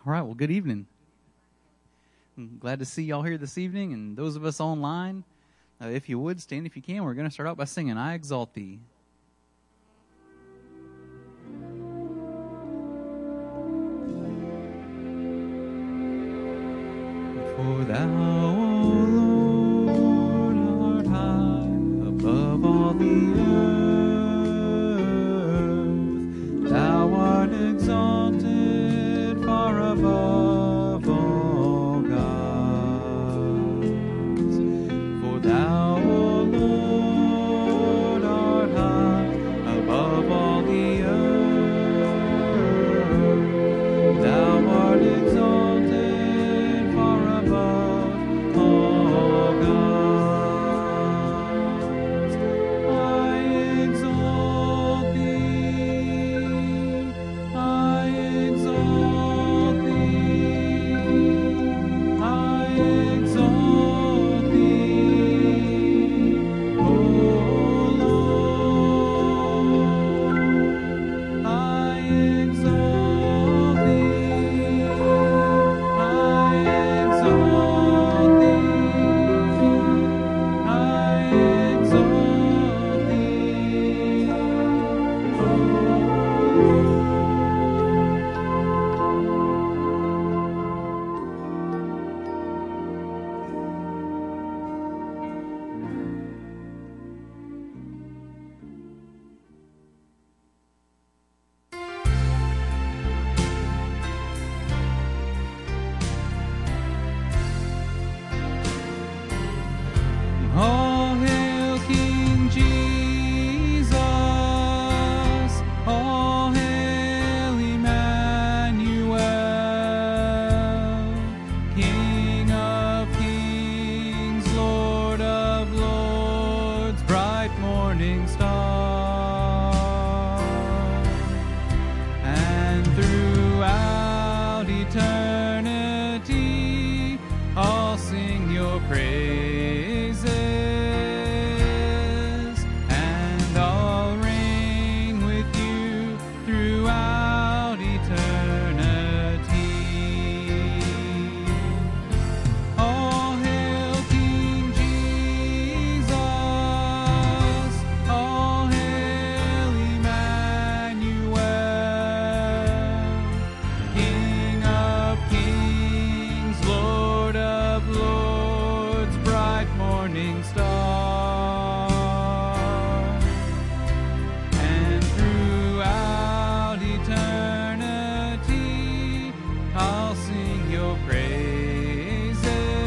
All right, well, good evening. I'm glad to see y'all here this evening, and those of us online, if you would, stand if you can. We're going to start out by singing, I Exalt Thee. For thou, O Lord, art high above all the earth. Thou art exalted far above all gods. For thou, O Lord, art high above all the earth. Thou art exalted far above all gods. I exalt thee, I exalt thee, I exalt thee, O Lord. I exalt thee, I exalt thee, I exalt thee, O All hail King Jesus, all hail Emmanuel, King of kings, Lord of lords, bright morning star. And throughout eternity, I'll sing your praises, and I'll reign with you throughout eternity. All hail King Jesus, all hail Emmanuel, King of kings, Lord of lords, bright morning star. And throughout eternity, I'll sing your praises,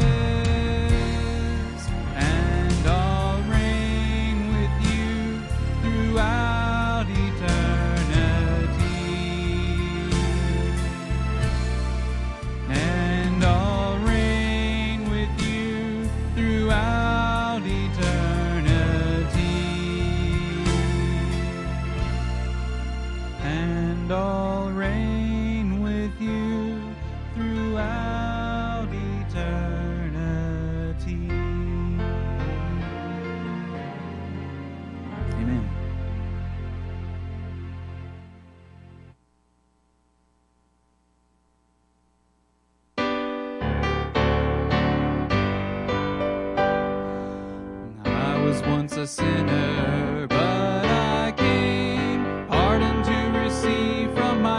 and I'll reign with you throughout eternity. And I'll reign with you throughout eternity. And I'll reign with you throughout eternity. Amen. I was once a sinner, but I came pardon to receive from my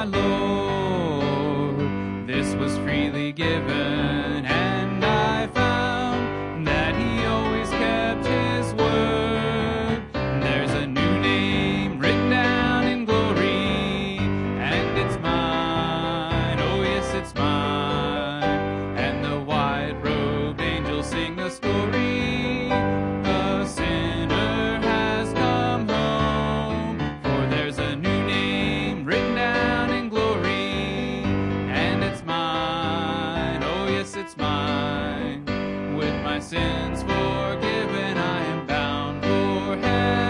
Lord. This was freely given, and I found that He always kept His word. There's a new name written down in glory, and it's mine. Oh yes, it's mine. And the white-robed angels sing a story. A sinner has come home, for there's a new name written down in glory, and it's mine. Oh yes, it's mine. With my sins forgiven, I am bound for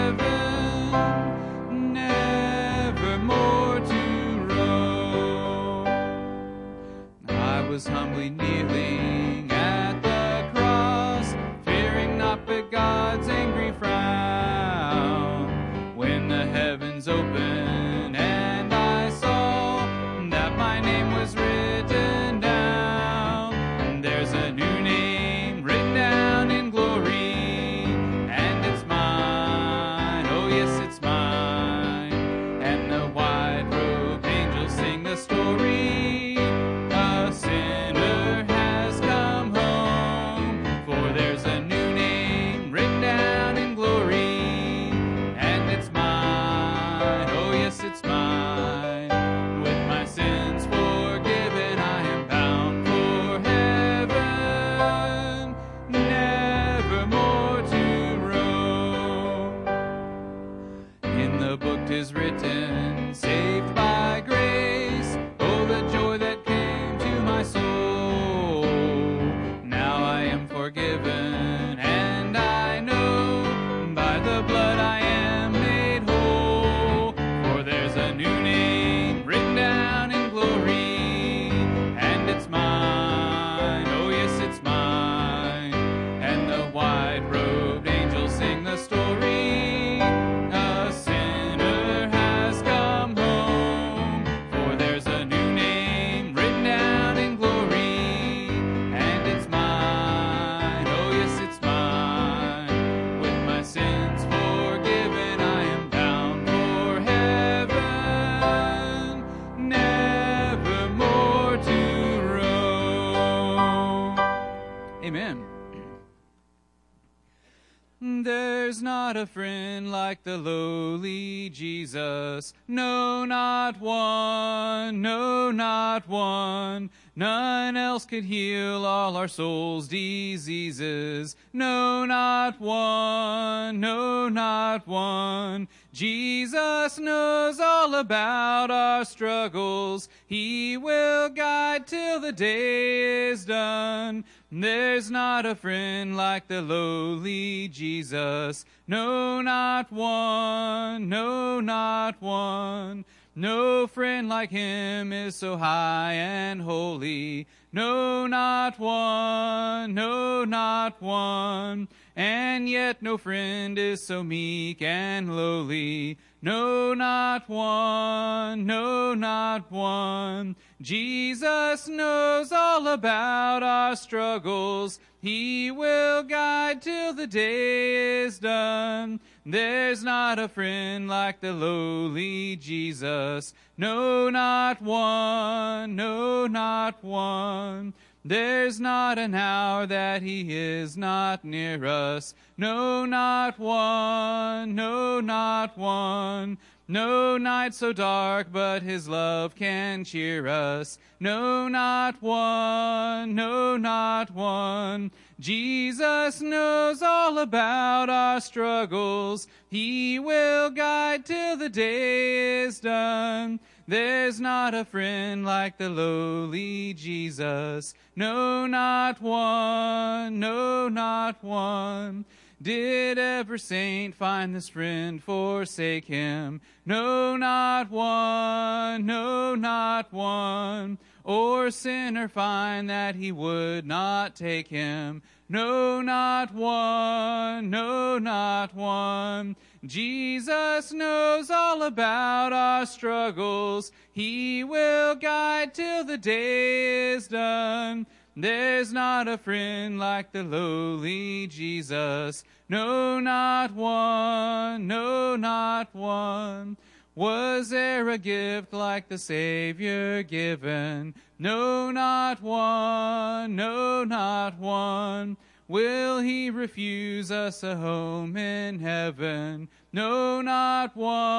heaven, never more to roam. I was humbly kneeling at the cross, fearing not but God's angry frown, when the heavens opened and I saw that my name was written there's a new name written down in glory, and it's mine. Oh, yes, it's mine. And the white-robed angels sing the story. A sinner has come home, for there's a new name written down in glory, and it's mine. Oh, yes, it's mine. With my sins forgiven, I am bound for heaven, never more to roam. In the book 'tis written, saved by grace. Oh, the joy that came to my soul. Now I am forgiven, and I know by the blood I am made whole. For there's a new name written down in glory, and it's mine. Oh, yes, it's mine. And the white-robed angels sing the story. A sinner has come home, for there's a new name written down in glory, and it's mine. Oh, yes, it's mine. With my sins forgiven, I am bound for heaven, never more to roam. Amen. There's not a friend like the lowly Jesus. No, not one. No, not one. None else could heal all our souls' diseases. No, not one. No, not one. Jesus knows all about our struggles. He will guide till the day is done. There's not a friend like the lowly Jesus. No, not one. No, not one. No friend like him is so high and holy. No, not one. No, not one. And yet no friend is so meek and lowly. No, not one. No, not one. Jesus knows all about our struggles. He will guide till the day is done. There's not a friend like the lowly Jesus. No, not one. No, not one. There's not an hour that he is not near us. No, not one. No, not one. No night so dark, but his love can cheer us. No, not one. No, not one. Jesus knows all about our struggles. He will guide till the day is done. There's not a friend like the lowly Jesus. No, not one. No, not one. Did ever saint find this friend forsake him? No, not one. No, not one. Or sinner find that he would not take him? No, not one. No, not one. Jesus knows all about our struggles. He will guide till the day is done. There's not a friend like the lowly Jesus. No, not one. No, not one. Was there a gift like the Savior given? No, not one. No, not one. Will he refuse us a home in heaven? No, not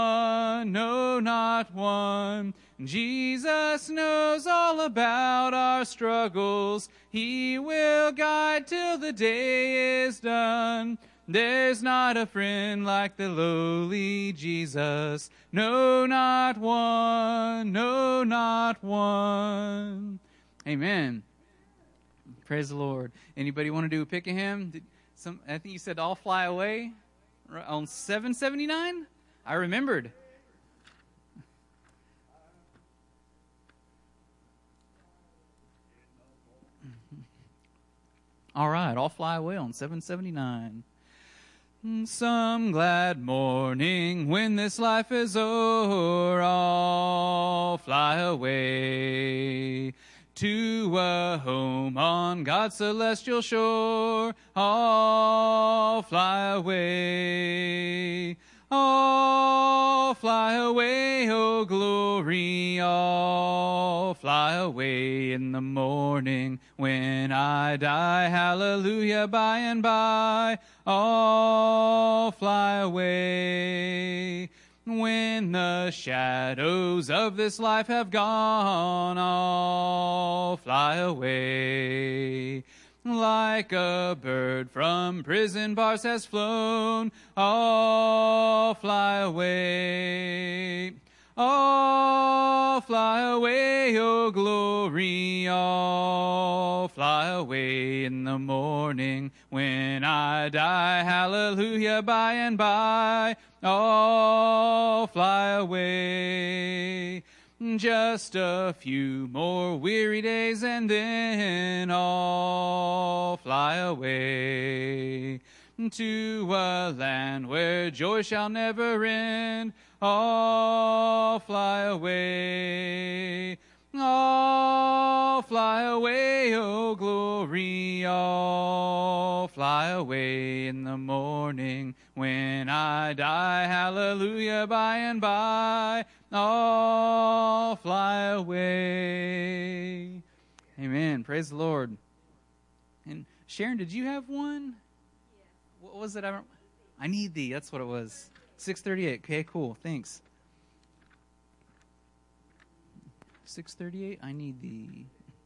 one. No, not one. Jesus knows all about our struggles. He will guide till the day is done. There's not a friend like the lowly Jesus. No, not one. No, not one. Amen. Praise the Lord. Anybody want to do a pick of him? I think you said I'll Fly Away on 779? I remembered. All right, I'll Fly Away on 779. Some glad morning when this life is o'er, I'll fly away to a home on God's celestial shore. All fly away. All fly away, oh glory, all fly away in the morning when I die. Hallelujah, by and by, all fly away. When the shadows of this life have gone, all fly away. Like a bird from prison bars has flown, all fly away. All fly away, oh glory, all fly away in the morning when I die. Hallelujah, by and by, all fly away. Just a few more weary days and then all fly away. To a land where joy shall never end, all fly away. All fly away, oh glory, all fly away in the morning when I die. Hallelujah, by and by, all fly away. Amen. Praise the Lord. And Sharon, did you have one? What was it? I Need Thee. That's what it was. 638. Okay, cool. Thanks. 638. I Need Thee.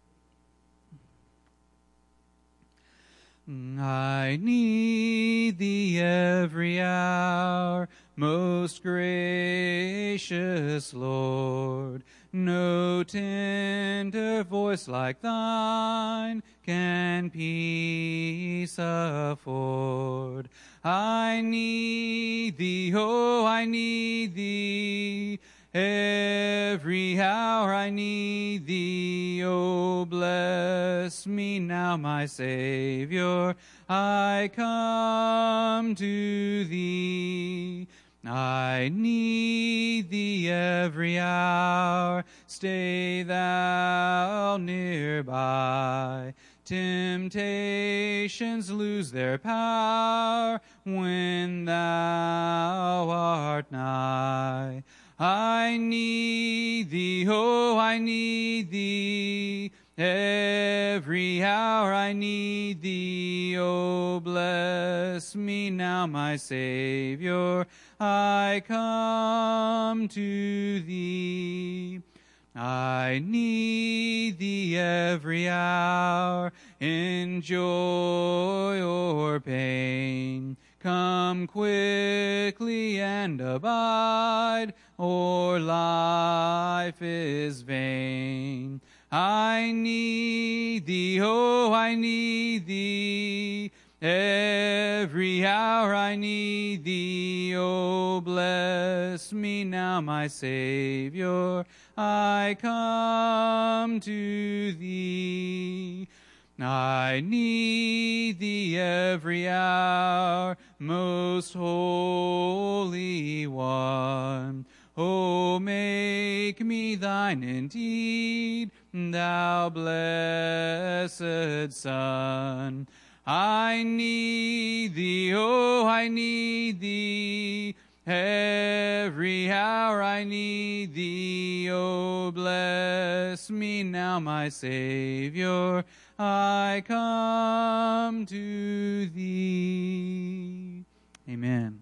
I need Thee every hour, most gracious Lord. No tender voice like Thine can peace afford. I need Thee, oh, I need Thee. Every hour I need Thee, oh, bless me now, my Savior. I come to Thee. I need Thee every hour. Stay Thou nearby. Temptations lose their power when Thou art nigh. I need Thee, oh, I need Thee. Every hour I need Thee, oh, bless me now, my Savior. I come to Thee. I need Thee every hour, in joy or pain. Come quickly and abide, or life is vain. I need Thee, oh, I need Thee. Every hour I need Thee, oh, bless me now, my Savior. I come to Thee. I need Thee every hour, most holy one. Oh, make me Thine indeed, Thou blessed Son. I need Thee, oh, I need Thee. Every hour I need Thee, oh, bless me now, my Savior. I come to Thee. Amen.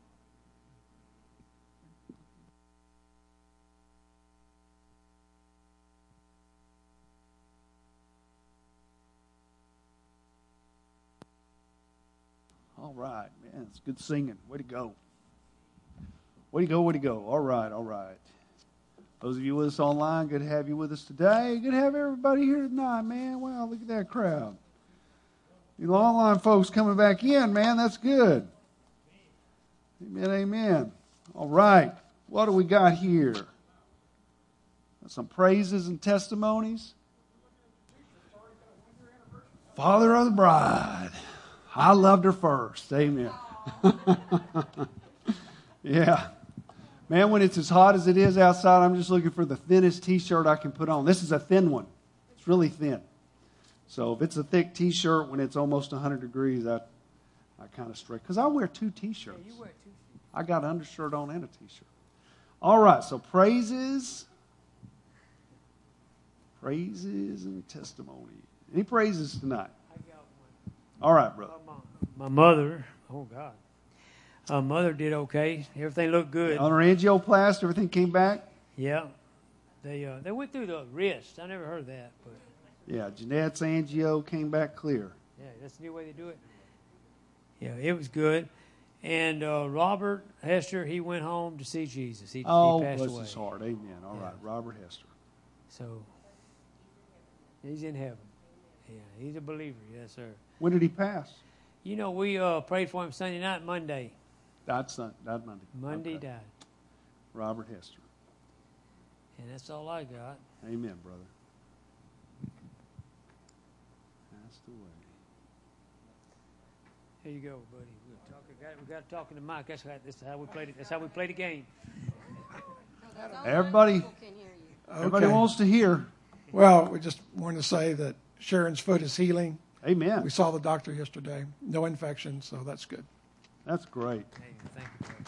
All right, man, it's good singing. Way to go. Way to go, way to go. All right, all right. Those of you with us online, good to have you with us today. Good to have everybody here tonight, man. Wow, look at that crowd. You online folks coming back in, man, that's good. Amen, amen. All right, what do we got here? Some praises and testimonies. Father of the bride. I loved her first. Amen. Yeah. Man, when it's as hot as it is outside, I'm just looking for the thinnest T-shirt I can put on. This is a thin one. It's really thin. So if it's a thick T-shirt when it's almost 100 degrees, I kind of stretch. Because I wear 2 T-shirts. Yeah, you wear 2. I got an undershirt on and a T-shirt. All right, so praises and testimony. Any praises tonight? I got one. All right, brother. My mother, oh God. My mother did okay. Everything looked good. On her angioplasty, everything came back? Yeah. They went through the wrist. I never heard of that, but Yeah, Jeanette's angio came back clear. yeah, that's the new way they do it. Yeah, it was good. And Robert Hester, he went home to see Jesus. He passed bless away. his heart. Amen. All Yeah. right, Robert Hester. So he's in heaven. Yeah, he's a believer. Yes, sir. When did he pass? You know, we prayed for him Sunday night, Monday. Died Monday. Monday Okay. died. Robert Hester. And that's all I got. Amen, brother. Passed away. Here you go, buddy. We got to talk in the mic. That's how we played it. That's how we play the game. Everybody wants to hear. Well, we just wanted to say that Sharon's foot is healing. Amen. We saw the doctor yesterday. No infection, so that's good. That's great. Hey, thank you, brother.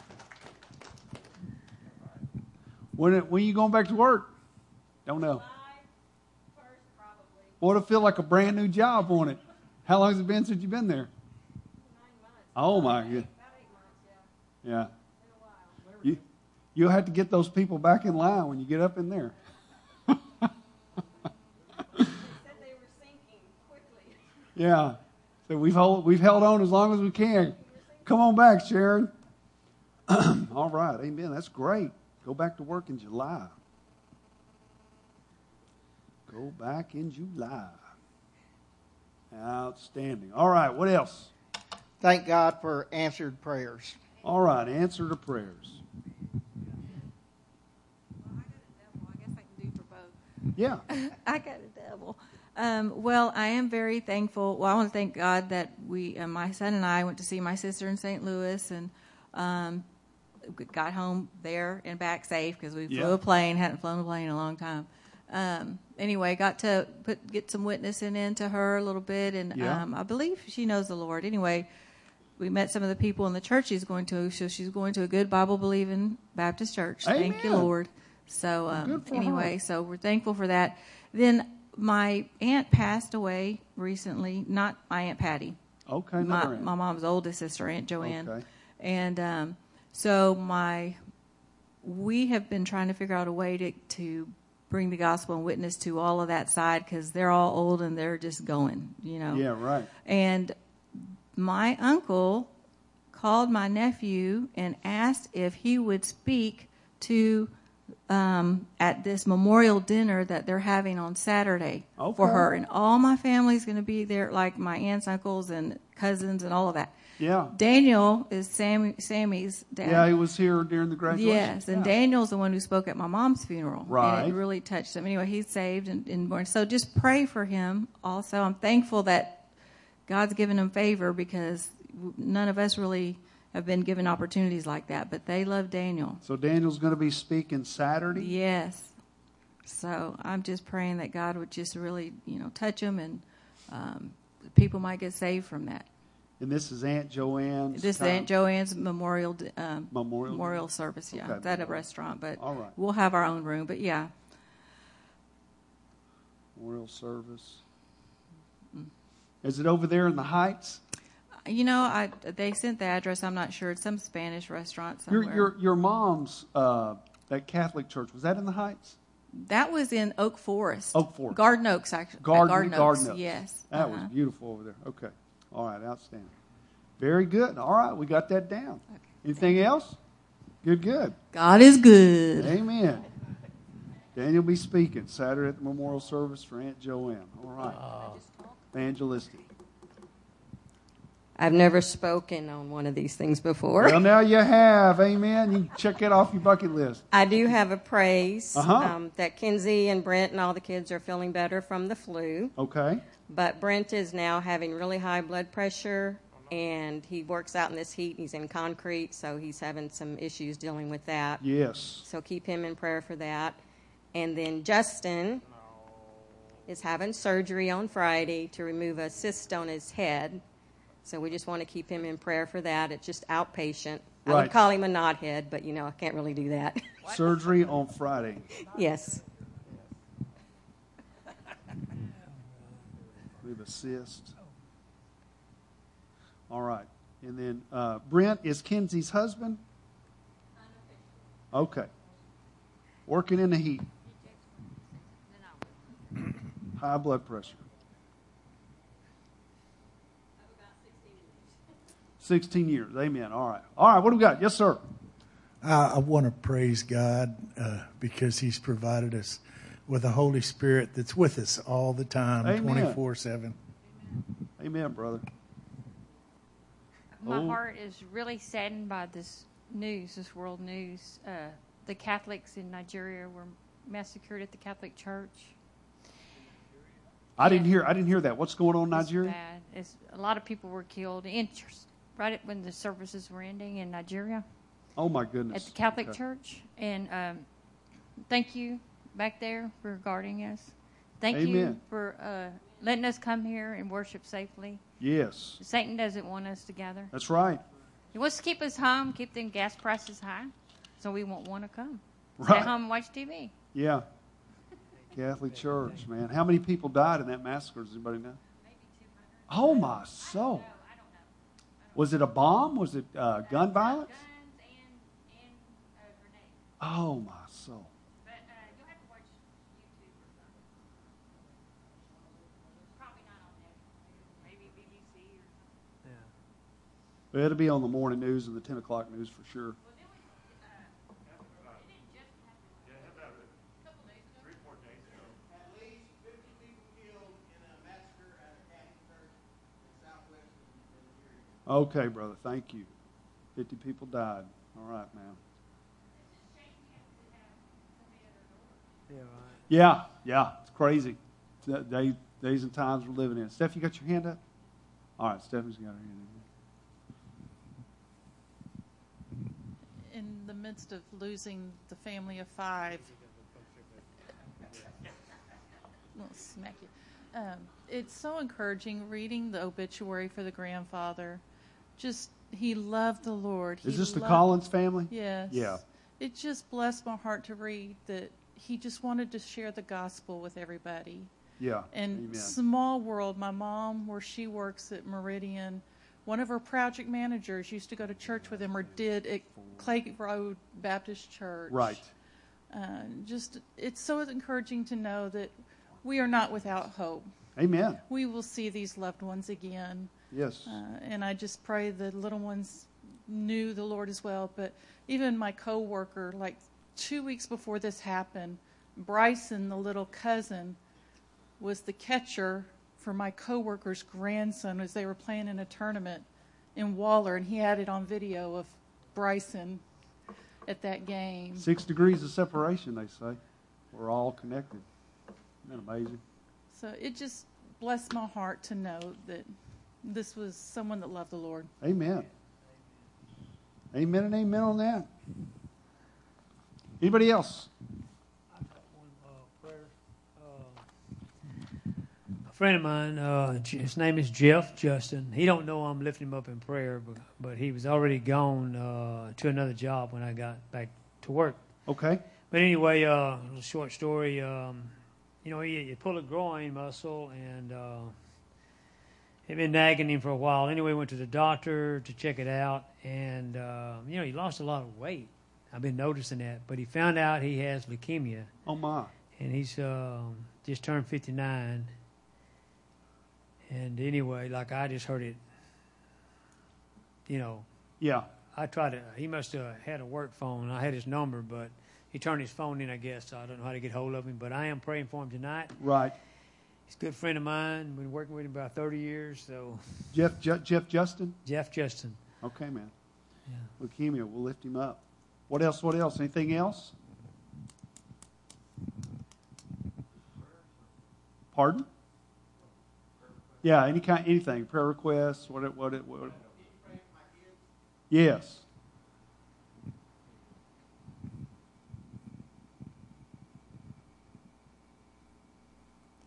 When you going back to work? Don't know. July 1st, probably. What it feel like a brand new job on it? How long has it been since you've been there? 9 months. Oh my God. About 8 months, yeah. Yeah. Been a while. You'll have to get those people back in line when you get up in there. Said they were sinking quickly. Yeah. So we've held on as long as we can. Come on back, Sharon. All right. Amen. That's great. Go back to work in July. Go back in July. Outstanding. All right. What else? Thank God for answered prayers. All right. Answer to prayers. Well, I got a devil. I guess I can do for both. Yeah. I got a devil. Well, I am very thankful. Well, I want to thank God that my son and I went to see my sister in St. Louis and got home there and back safe because we flew a plane, hadn't flown a plane in a long time. Anyway, got to get some witnessing into her a little bit, and I believe she knows the Lord. Anyway, we met some of the people in the church she's going to, so she's going to a good Bible-believing Baptist church. Amen. Thank you, Lord. So Good for anyway, her. so we're thankful for that. Then my aunt passed away recently, not my Aunt Patty. Okay. My mom's oldest sister, Aunt Joanne. Okay. And so we have been trying to figure out a way to bring the gospel and witness to all of that side because they're all old and they're just going, you know. Yeah, right. And my uncle called my nephew and asked if he would speak to at this memorial dinner that they're having on Saturday for her. And all my family's going to be there, like my aunts, uncles, and cousins and all of that. Yeah. Daniel is Sammy's dad. Yeah, he was here during the graduation. Yes, and Daniel's the one who spoke at my mom's funeral. Right. And it really touched him. Anyway, he's saved and born. So just pray for him also. I'm thankful that God's given him favor because none of us really have been given opportunities like that, but they love Daniel. So Daniel's going to be speaking Saturday? Yes. So I'm just praying that God would just really, touch him and people might get saved from that. And this is Aunt Joanne's? This is Aunt Joanne's memorial service, yeah. Okay, It's at a restaurant, but all right. we'll have our own room, but yeah. Memorial service. Is it over there in the Heights? They sent the address. I'm not sure. It's some Spanish restaurant somewhere. Your mom's, that Catholic church, was that in the Heights? That was in Oak Forest. Oak Forest. Garden Oaks, actually. Garden Oaks. Yes. That was beautiful over there. Okay. All right. Outstanding. Very good. All right. We got that down. Okay. Anything else? Good. God is good. Amen. Daniel will be speaking Saturday at the memorial service for Aunt Joanne. All right. Evangelistic. I've never spoken on one of these things before. Well, now you have. Amen. You can check it off your bucket list. I do have a praise Uh-huh. that Kinsey and Brent and all the kids are feeling better from the flu. Okay. But Brent is now having really high blood pressure, and he works out in this heat. He's in concrete, so he's having some issues dealing with that. Yes. So keep him in prayer for that. And then Justin, is having surgery on Friday to remove a cyst on his head. So we just want to keep him in prayer for that. It's just outpatient. I Right. would call him a knothead, but, I can't really do that. Surgery on Friday. Yes. With a cyst. All right. And then Brent is Kenzie's husband? Okay. Working in the heat. High blood pressure. 16 years. Amen. All right. All right. What do we got? Yes, sir. I want to praise God because He's provided us with a Holy Spirit that's with us all the time, Amen. 24/7. Amen, brother. My Oh. heart is really saddened by this news, this world news. The Catholics in Nigeria were massacred at the Catholic Church. I didn't hear that. What's going on in Nigeria? It's bad. A lot of people were killed right when the services were ending in Nigeria Oh my goodness. at the Catholic Okay. Church. And thank you back there for guarding us. Thank Amen. you for letting us come here and worship safely. Yes. Satan doesn't want us to gather. That's right. He wants to keep us home, keep the gas prices high, so we won't want to come. Right. Stay home and watch TV. Yeah. Catholic Church, man. How many people died in that massacre? Does anybody know? Oh my soul. Was it a bomb? Was it gun violence? Guns and grenades. Oh my soul. But you'll have to watch YouTube or something. Probably not on that. Maybe BBC or something. Well, it'll be on the morning news and the 10 o'clock news for sure. At least 50 people killed in a massacre at a Catholic church in southwest Nigeria. Okay, brother. Thank you. 50 people died. All right, man. Yeah, right. Yeah. It's crazy. Days and times we're living in. Steph, you got your hand up? All right, Stephanie's got her hand up. In the midst of losing the family of 5, I'll smack you. It's so encouraging reading the obituary for the grandfather. Just, he loved the Lord. Is He this the loved- Collins family? Yes. Yeah. It just blessed my heart to read that he just wanted to share the gospel with everybody. Yeah. And Amen. small world, my mom, where she works at Meridian, one of her project managers used to go to church with him or did at Clay Road Baptist Church. Right. Just, it's so encouraging to know that we are not without hope. Amen. We will see these loved ones again. Yes. And I just pray the little ones knew the Lord as well. But even my coworker, like 2 weeks before this happened, Bryson, the little cousin, was the catcher for my coworker's grandson as they were playing in a tournament in Waller, and he had it on video of Bryson at that game. 6 degrees of separation, they say. We're all connected. Isn't that amazing? So it just blessed my heart to know that this was someone that loved the Lord. Amen. Amen and amen on that. Anybody else? I've got one prayer. A friend of mine, his name is Jeff Justin. He don't know I'm lifting him up in prayer, but he was already gone to another job when I got back to work. Okay. But anyway, a short story. He pulled a groin muscle, and had been nagging him for a while. Anyway, went to the doctor to check it out, and he lost a lot of weight. I've been noticing that, but he found out he has leukemia. Oh my. And he's just turned 59. And anyway, like I just heard it, Yeah. I tried to, he must have had a work phone. I had his number, but he turned his phone in, I guess. So I don't know how to get hold of him, but I am praying for him tonight. Right. He's a good friend of mine. Been working with him about 30 years. So Jeff Justin? Jeff Justin. Okay, man. Yeah. Leukemia. We'll lift him up. What else? Anything else? Pardon? Yeah, anything. Prayer requests, what. Yes.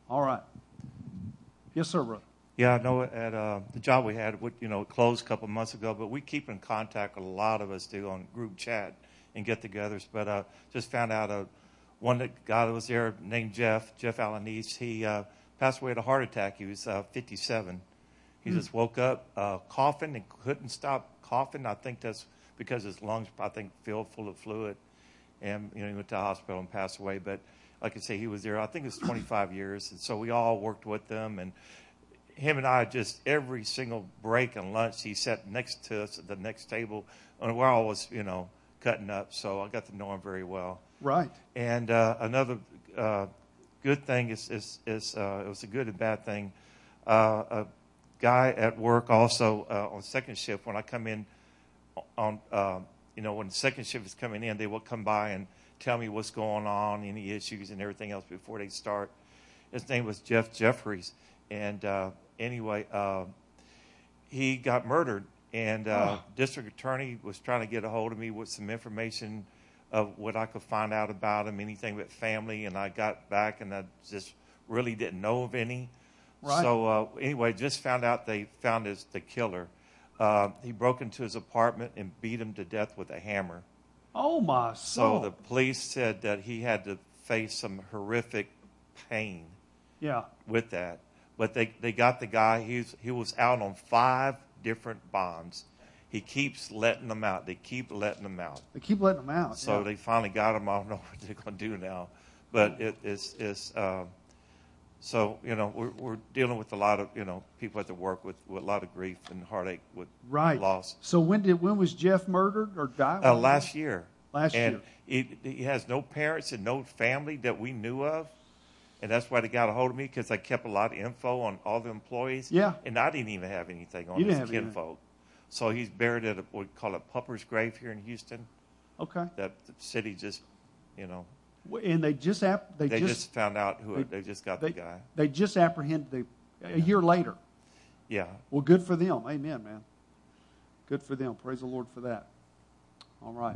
All right. Yes, sir, brother. Yeah, I know at the job we had, it closed a couple of months ago, but we keep in contact, a lot of us do, on group chat and get-togethers. But just found out one guy that was there named Jeff Alanese, he passed away of a heart attack. He was 57. He just woke up coughing and couldn't stop coughing. I think that's because his lungs, filled full of fluid. And, he went to the hospital and passed away. But like I say, he was there, I think it was 25 years. And so we all worked with them. And him and I, just every single break and lunch, he sat next to us at the next table. And we're always, cutting up. So I got to know him very well. Right. And another good thing is it was a good and bad thing. A guy at work also on second shift, when I come in on, when the second shift is coming in, they will come by and tell me what's going on, any issues and everything else before they start. His name was Jeff Jeffries. And anyway, he got murdered. And district attorney was trying to get a hold of me with some information of what I could find out about him, anything with family. And I got back and I just really didn't know of any. Right. So anyway, just found out they found the killer. He broke into his apartment and beat him to death with a hammer. Oh, my soul. So the police said that he had to face some horrific pain with that. But they got the guy. He was out on 5 different bonds. He keeps letting them out. They keep letting them out. They keep letting them out. So they finally got him. I don't know what they're going to do now. But it's so, we're dealing with a lot of, people at the work with a lot of grief and heartache with loss. So when was Jeff murdered or died? Last year. Last year. And he has no parents and no family that we knew of. And that's why they got a hold of me, because I kept a lot of info on all the employees. Yeah. And I didn't even have anything on his kinfolk. So he's buried at what we call a Pupper's Grave here in Houston. Okay. That the city just, And they just found out they just got the guy. They just apprehended a year later. Yeah. Well, good for them. Amen, man. Good for them. Praise the Lord for that. All right.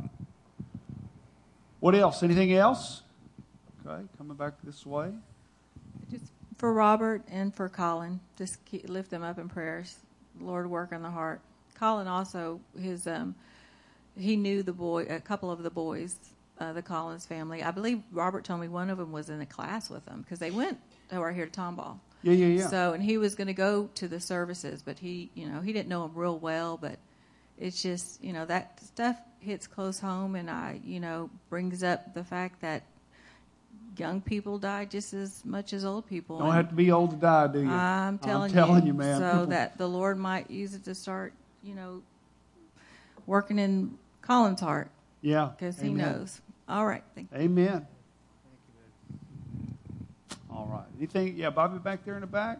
What else? Anything else? Okay, coming back this way. Just for Robert and for Colin, just lift them up in prayers. Lord, work on the heart. Colin also, he knew a couple of the boys, the Collins family. I believe Robert told me one of them was in a class with them because they went over here to Tomball. Yeah. So, and he was going to go to the services, but he didn't know them real well. But it's just, that stuff hits close home, and brings up the fact that young people die just as much as old people. Don't have to be old to die, do you? I'm telling you, man. So that the Lord might use it to start, working in Colin's heart. Yeah. Because he knows. All right. Thank you. Amen. All right. Anything? Yeah, Bobby back there in the back?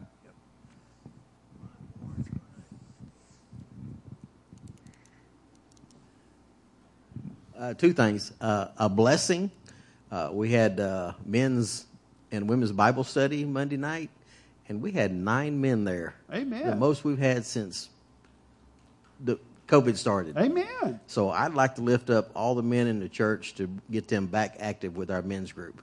Two things. A blessing. We had men's and women's Bible study Monday night, and we had 9 men there. Amen. The most we've had since the COVID started. Amen. So I'd like to lift up all the men in the church to get them back active with our men's group.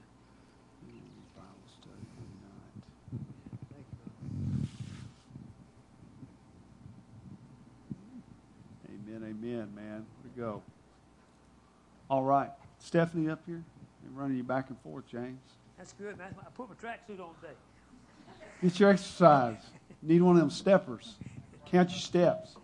Amen, man. Where'd it go? All right. Stephanie up here. I'm running you back and forth, James. That's good, man. I put my tracksuit on today. Get your exercise. Need one of them steppers. Count your steps.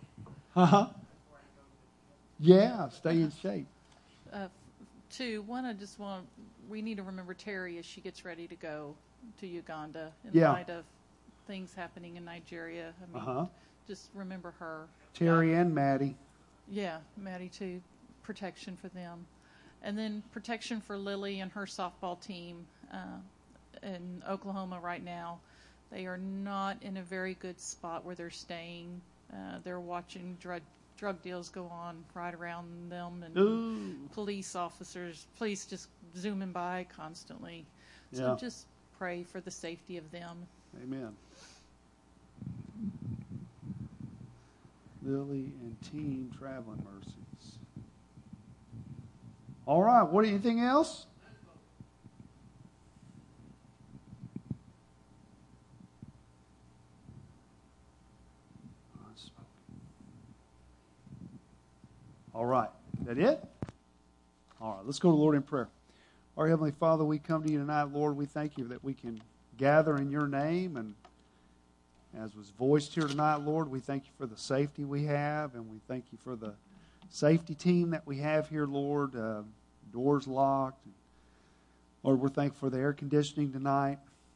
Yeah, stay in shape. Two, we need to remember Terry as she gets ready to go to Uganda in light of things happening in Nigeria. Just remember her. Terry and Maddie. Yeah, Maddie too. Protection for them. And then protection for Lily and her softball team in Oklahoma right now. They are not in a very good spot where they're staying. They're watching drug deals go on right around them, and police just zooming by constantly. So just pray for the safety of them. Amen. Lily and team traveling mercies. All right. Anything else? All right. Is that it? All right. Let's go to the Lord in prayer. Our Heavenly Father, we come to you tonight, Lord. We thank you that we can gather in your name. And as was voiced here tonight, Lord, we thank you for the safety we have. And we thank you for the safety team that we have here, Lord. Doors locked. Lord, we're thankful for the air conditioning tonight.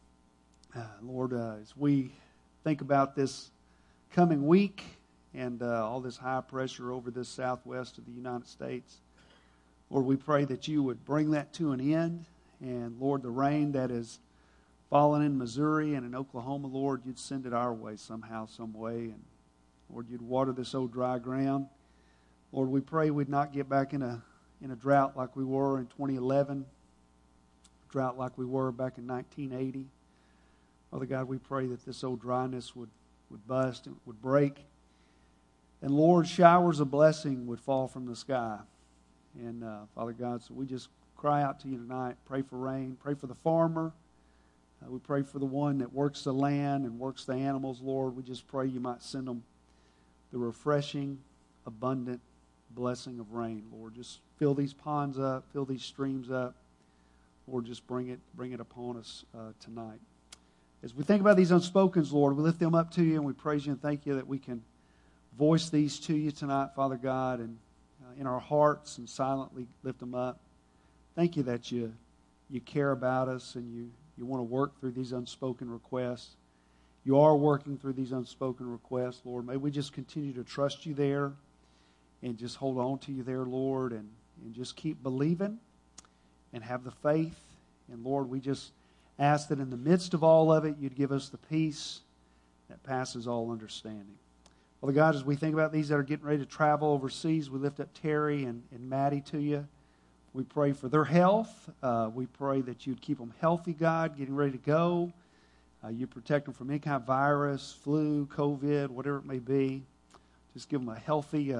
Lord, as we think about this coming week and all this high pressure over this southwest of the United States, Lord, we pray that you would bring that to an end. And, Lord, the rain that is falling in Missouri and in Oklahoma, Lord, you'd send it our way somehow, some way. And, Lord, you'd water this old dry ground. Lord, we pray we'd not get back in a drought like we were in 2011, drought like we were back in 1980. Father God, we pray that this old dryness would bust and would break. And, Lord, showers of blessing would fall from the sky. And, Father God, so we just cry out to you tonight. Pray for rain. Pray for the farmer. We pray for the one that works the land and works the animals, Lord. We just pray you might send them the refreshing, abundant blessing of rain, Lord. Just fill these ponds up, fill these streams up. Lord, just bring it upon us tonight. As we think about these unspokens, Lord, we lift them up to you and we praise you and thank you that we can voice these to you tonight, Father God, and in our hearts and silently lift them up. Thank you that you care about us and you want to work through these unspoken requests. You are working through these unspoken requests, Lord. May we just continue to trust you there and just hold on to you there, Lord, and just keep believing and have the faith. And, Lord, we just ask that in the midst of all of it, you'd give us the peace that passes all understanding. Father God, as we think about these that are getting ready to travel overseas, we lift up Terry and Maddie to you. We pray for their health. We pray that you'd keep them healthy, God, getting ready to go. You protect them from any kind of virus, flu, COVID, whatever it may be. Just give them a healthy,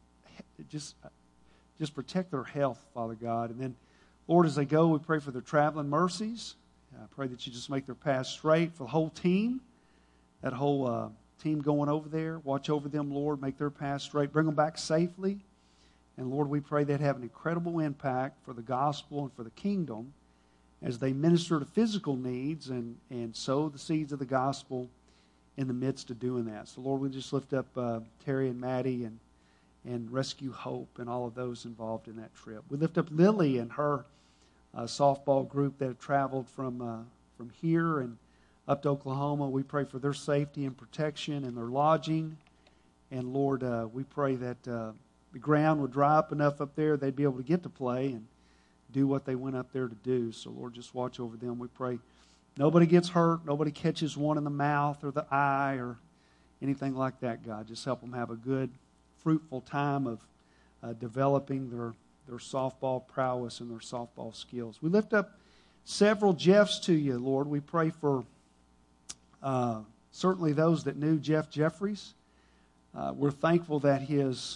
just protect their health, Father God. And then, Lord, as they go, we pray for their traveling mercies. I pray that you just make their path straight for the whole team, that whole team going over there. Watch over them, Lord. Make their path straight. Bring them back safely. And, Lord, we pray they'd have an incredible impact for the gospel and for the kingdom as they minister to physical needs and sow the seeds of the gospel in the midst of doing that. So, Lord, we just lift up Terry and Maddie and Rescue Hope and all of those involved in that trip. We lift up Lily and her softball group that have traveled from here and up to Oklahoma. We pray for their safety and protection and their lodging. And, Lord, we pray that the ground would dry up enough up there they'd be able to get to play and do what they went up there to do. So, Lord, just watch over them. We pray nobody gets hurt, nobody catches one in the mouth or the eye or anything like that, God. Just help them have a good, fruitful time of developing their softball prowess and their softball skills. We lift up several Jeffs to you, Lord. We pray for certainly those that knew Jeff Jeffries. We're thankful that his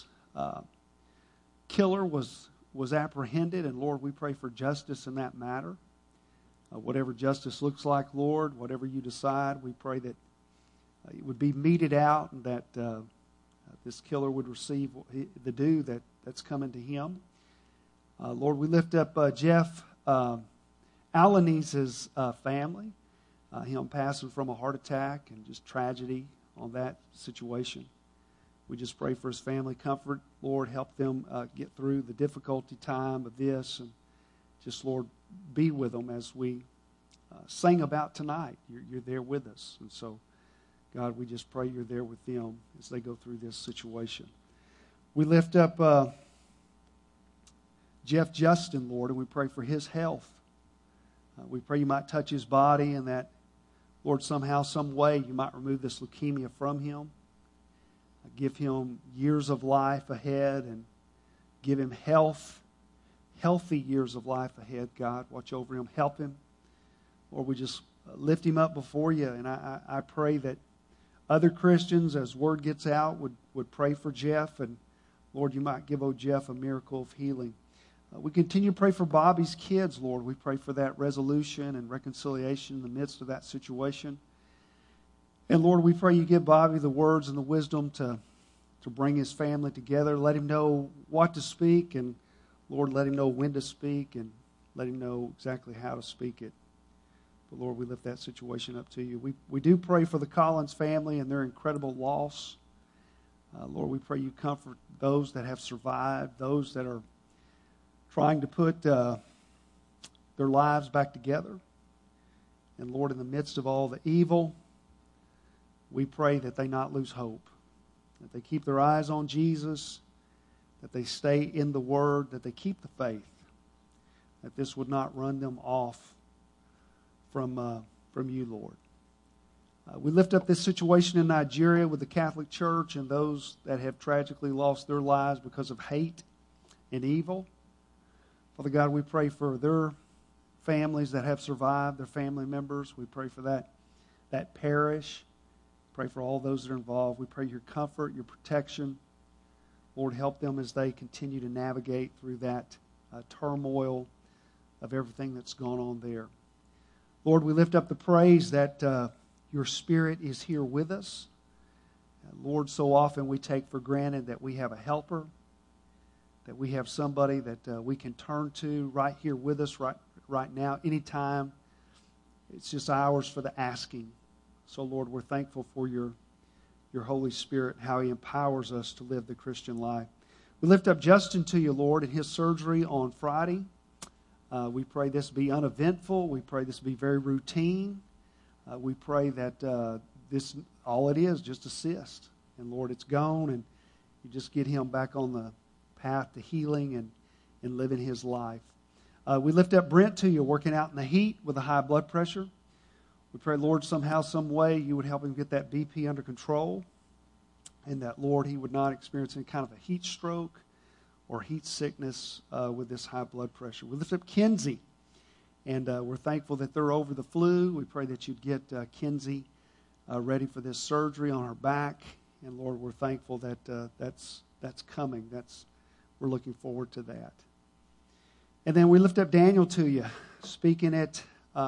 killer was apprehended, and Lord, we pray for justice in that matter. Whatever justice looks like, Lord, whatever you decide, we pray that it would be meted out and that this killer would receive the due that's coming to him. Lord, we lift up Jeff Alanese's family, him passing from a heart attack and just tragedy on that situation. We just pray for his family comfort. Lord, help them get through the difficulty time of this. And just, Lord, be with them as we sing about tonight. You're there with us. And so, God, we just pray you're there with them as they go through this situation. We lift up Jeff Justin, Lord, and we pray for his health. We pray you might touch his body and that, Lord, somehow, some way, you might remove this leukemia from him. Give him years of life ahead and give him healthy years of life ahead, God. Watch over him. Help him. Lord, we just lift him up before you. And I pray that other Christians, as word gets out, would pray for Jeff. And, Lord, you might give old Jeff a miracle of healing. We continue to pray for Bobby's kids, Lord. We pray for that resolution and reconciliation in the midst of that situation. And, Lord, we pray you give Bobby the words and the wisdom to to bring his family together. Let him know what to speak, and Lord, let him know when to speak, and let him know exactly how to speak it. But Lord, we lift that situation up to you. We do pray for the Collins family and their incredible loss. Lord, we pray you comfort those that have survived, those that are trying to put their lives back together. And Lord, in the midst of all the evil, we pray that they not lose hope, that they keep their eyes on Jesus, that they stay in the Word, that they keep the faith, that this would not run them off from you, Lord. We lift up this situation in Nigeria with the Catholic Church and those that have tragically lost their lives because of hate and evil. Father God, we pray for their families that have survived, their family members. We pray for that parish. Pray for all those that are involved. We pray your comfort, your protection. Lord, help them as they continue to navigate through that turmoil of everything that's gone on there. Lord, we lift up the praise that your Spirit is here with us. Lord, so often we take for granted that we have a helper, that we have somebody that we can turn to right here with us right now, anytime. It's just ours for the asking. So, Lord, we're thankful for your Holy Spirit, how He empowers us to live the Christian life. We lift up Justin to you, Lord, in his surgery on Friday. We pray this be uneventful. We pray this be very routine. We pray that this, all it is, just a cyst. And, Lord, it's gone, and you just get him back on the path to healing and living his life. We lift up Brent to you, working out in the heat with a high blood pressure. We pray, Lord, somehow, some way, you would help him get that BP under control, and that, Lord, he would not experience any kind of a heat stroke or heat sickness with this high blood pressure. We lift up Kinsey, and we're thankful that they're over the flu. We pray that you'd get Kinsey ready for this surgery on her back, and, Lord, we're thankful that that's coming. We're looking forward to that. And then we lift up Daniel to you, speaking at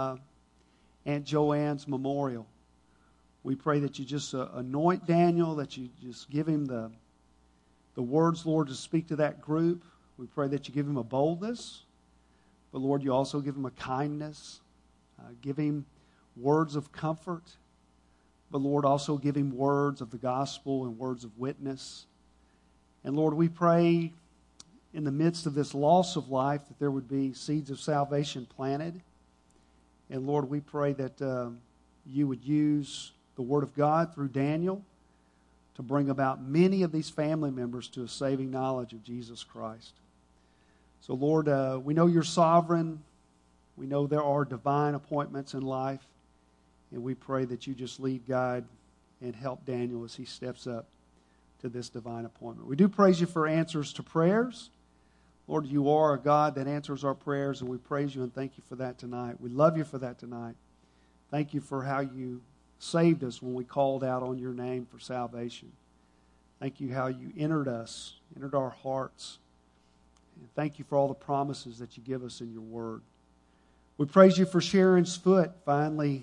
Aunt Joanne's memorial. We pray that you just anoint Daniel, that you just give him the words, Lord, to speak to that group. We pray that you give him a boldness, but, Lord, you also give him a kindness. Give him words of comfort, but, Lord, also give him words of the gospel and words of witness. And, Lord, we pray in the midst of this loss of life that there would be seeds of salvation planted. And, Lord, we pray that you would use the Word of God through Daniel to bring about many of these family members to a saving knowledge of Jesus Christ. So, Lord, we know you're sovereign. We know there are divine appointments in life. And we pray that you just lead, guide, and help Daniel as he steps up to this divine appointment. We do praise you for answers to prayers. Lord, you are a God that answers our prayers, and we praise you and thank you for that tonight. We love you for that tonight. Thank you for how you saved us when we called out on your name for salvation. Thank you how you entered us, entered our hearts. And thank you for all the promises that you give us in your word. We praise you for Sharon's foot finally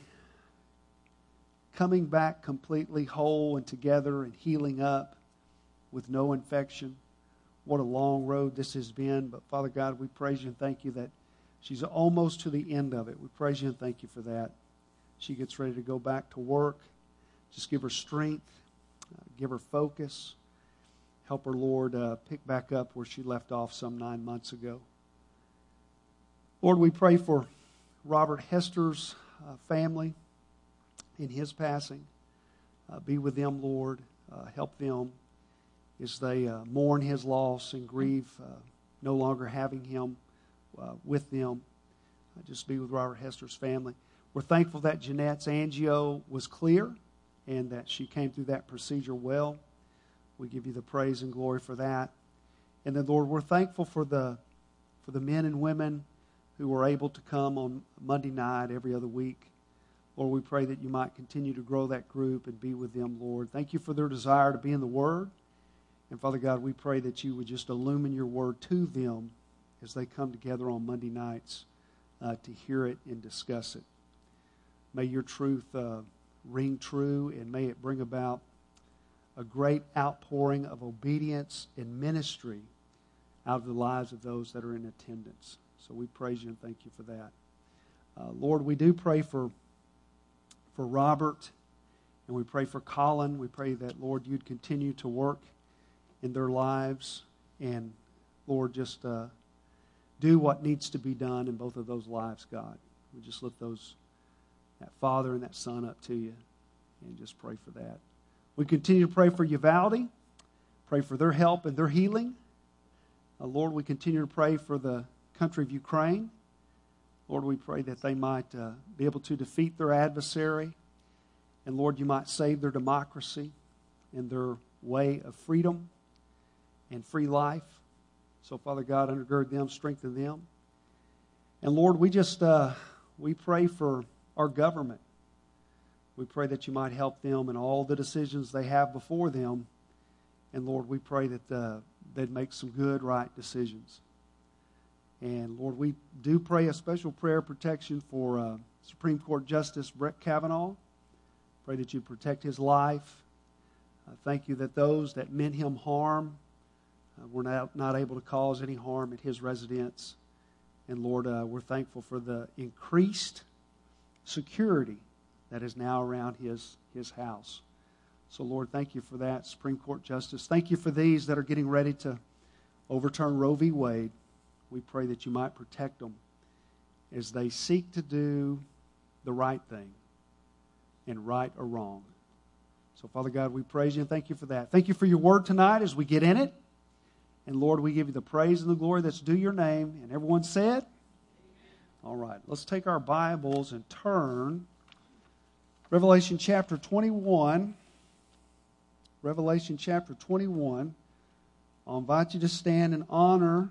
coming back completely whole and together and healing up with no infection. What a long road this has been. But, Father God, we praise you and thank you that she's almost to the end of it. We praise you and thank you for that. She gets ready to go back to work. Just give her strength. Give her focus. Help her, Lord, pick back up where she left off some 9 months ago. Lord, we pray for Robert Hester's family in his passing. Be with them, Lord. Help them as they mourn his loss and grieve no longer having him with them. Just be with Robert Hester's family. We're thankful that Jeanette's angio was clear and that she came through that procedure well. We give you the praise and glory for that. And then, Lord, we're thankful for the men and women who were able to come on Monday night every other week. Lord, we pray that you might continue to grow that group and be with them, Lord. Thank you for their desire to be in the Word. And, Father God, we pray that you would just illumine your Word to them as they come together on Monday nights to hear it and discuss it. May your truth ring true, and may it bring about a great outpouring of obedience and ministry out of the lives of those that are in attendance. So we praise you and thank you for that. Lord, we do pray for Robert, and we pray for Colin. We pray that, Lord, you'd continue to work in their lives, and, Lord, just do what needs to be done in both of those lives, God. We just lift that father and that son up to you and just pray for that. We continue to pray for Uvalde, pray for their help and their healing. Lord, we continue to pray for the country of Ukraine. Lord, we pray that they might be able to defeat their adversary. And Lord, you might save their democracy and their way of freedom and free life. So, Father God, undergird them, strengthen them. And Lord, we pray for our government. We pray that you might help them in all the decisions they have before them. And Lord, we pray that they'd make some good, right decisions. And Lord, we do pray a special prayer of protection for Supreme Court Justice Brett Kavanaugh. Pray that you protect his life. Thank you that those that meant him harm were not able to cause any harm at his residence. And Lord, we're thankful for the increased security that is now around his house. So Lord, thank you for that, Supreme Court Justice. Thank you for these that are getting ready to overturn Roe v. Wade. We pray that you might protect them as they seek to do the right thing and right or wrong. So, Father God, we praise you and thank you for that. Thank you for your word tonight as we get in it. And, Lord, we give you the praise and the glory that's due your name. And everyone said? Amen. All right, let's take our Bibles and turn. Revelation chapter 21. Revelation chapter 21. I'll invite you to stand in honor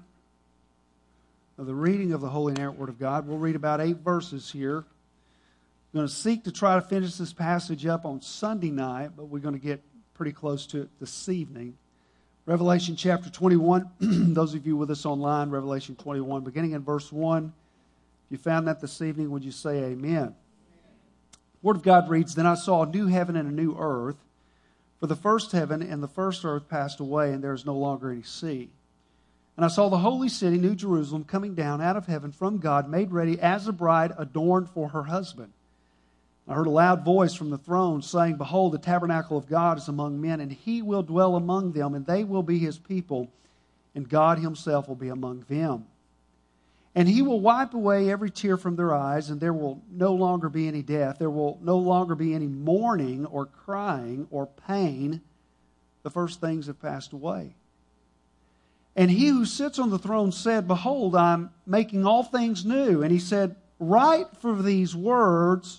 of the reading of the Holy and inerrant Word of God. We'll read about 8 verses here. I'm going to seek to try to finish this passage up on Sunday night, but we're going to get pretty close to it this evening. Revelation chapter 21. Those of you with us online, Revelation 21, beginning in verse 1. If you found that this evening, would you say amen? The Word of God reads, Then I saw a new heaven and a new earth, for the first heaven and the first earth passed away, and there is no longer any sea. And I saw the holy city, New Jerusalem, coming down out of heaven from God, made ready as a bride adorned for her husband. I heard a loud voice from the throne saying, Behold, the tabernacle of God is among men, and he will dwell among them, and they will be his people, and God himself will be among them. And he will wipe away every tear from their eyes, and there will no longer be any death. There will no longer be any mourning or crying or pain. The first things have passed away. And he who sits on the throne said, Behold, I'm making all things new. And he said, Write, for these words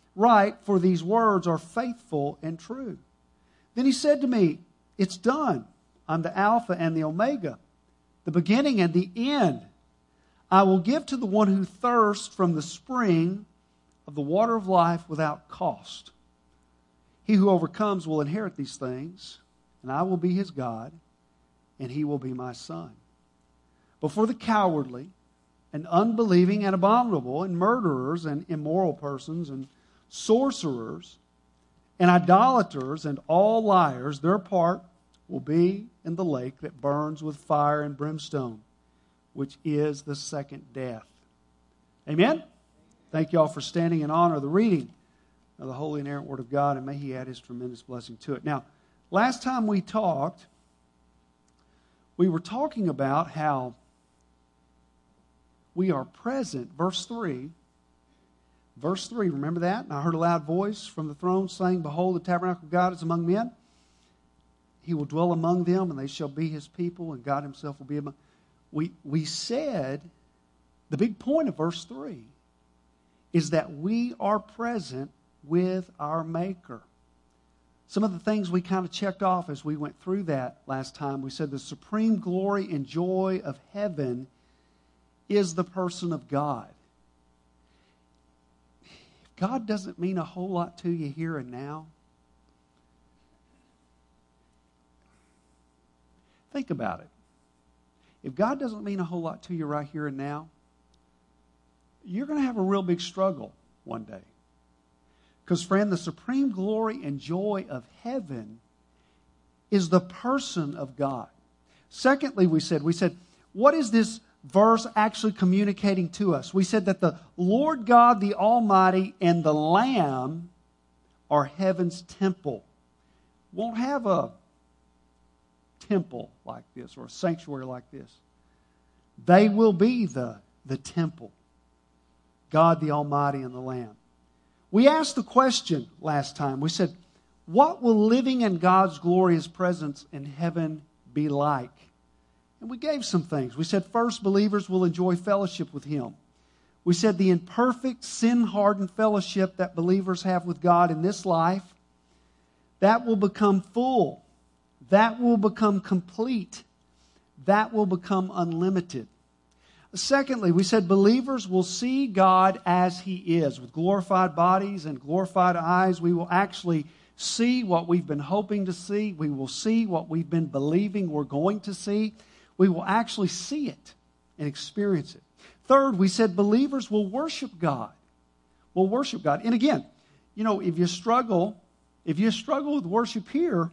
are faithful and true. Then he said to me, It's done. I'm the Alpha and the Omega, the beginning and the end. I will give to the one who thirsts from the spring of the water of life without cost. He who overcomes will inherit these things, and I will be his God, and he will be my son. But for the cowardly and unbelieving and abominable and murderers and immoral persons and sorcerers and idolaters and all liars, their part will be in the lake that burns with fire and brimstone, which is the second death. Amen? Thank you all for standing in honor of the reading of the Holy and inerrant Word of God, and may he add his tremendous blessing to it. Now, last time we talked, we were talking about how we are present. Verse 3, remember that? And I heard a loud voice from the throne saying, Behold, the tabernacle of God is among men. He will dwell among them, and they shall be his people, and God himself will be among them. We said the big point of verse 3 is that we are present with our Maker. Some of the things we kind of checked off as we went through that last time, we said the supreme glory and joy of heaven is the person of God. If God doesn't mean a whole lot to you here and now, think about it. If God doesn't mean a whole lot to you right here and now, you're going to have a real big struggle one day. Because, friend, the supreme glory and joy of heaven is the person of God. Secondly, we said, what is this verse actually communicating to us? We said that the Lord God, the Almighty, and the Lamb are heaven's temple. Won't have a temple like this or a sanctuary like this. They will be the temple. God, the Almighty, and the Lamb. We asked the question last time. We said, what will living in God's glorious presence in heaven be like? And we gave some things. We said, first, believers will enjoy fellowship with Him. We said the imperfect, sin-hardened fellowship that believers have with God in this life, that will become full. That will become complete. That will become unlimited. Secondly, we said believers will see God as He is. With glorified bodies and glorified eyes, we will actually see what we've been hoping to see. We will see what we've been believing we're going to see. We will actually see it and experience it. Third, we said believers will worship God. Will worship God. And again, if you struggle with worship here,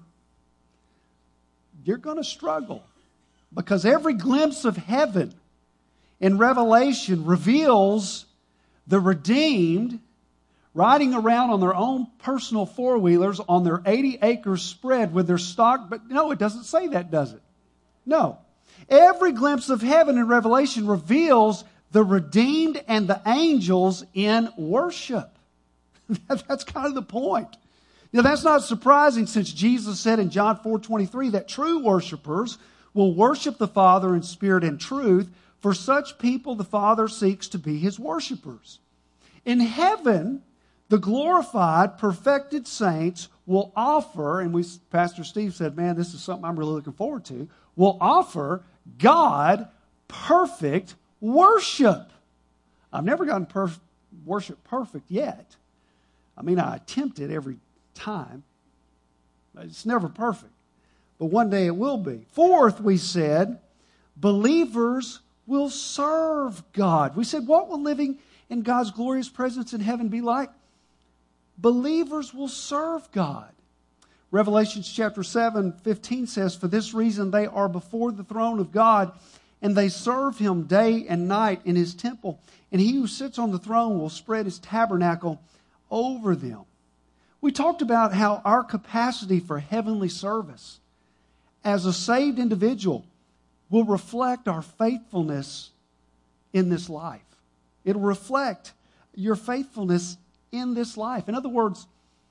you're going to struggle. Because every glimpse of heaven in Revelation reveals the redeemed riding around on their own personal four-wheelers on their 80-acre spread with their stock. But no, it doesn't say that, does it? No. Every glimpse of heaven in Revelation reveals the redeemed and the angels in worship. That's kind of the point. That's not surprising, since Jesus said in John 4:23 that true worshipers will worship the Father in spirit and truth. For such people, the Father seeks to be His worshipers. In heaven, the glorified, perfected saints will offer, and Pastor Steve said, man, this is something I'm really looking forward to, will offer God perfect worship. I've never gotten worship perfect yet. I attempt it every time. It's never perfect. But one day it will be. Fourth, we said, believers will serve God. We said, what will living in God's glorious presence in heaven be like? Believers will serve God. Revelation chapter 7:15 says, for this reason they are before the throne of God, and they serve Him day and night in His temple. And He who sits on the throne will spread His tabernacle over them. We talked about how our capacity for heavenly service as a saved individual will reflect our faithfulness in this life. It'll reflect your faithfulness in this life. In other words,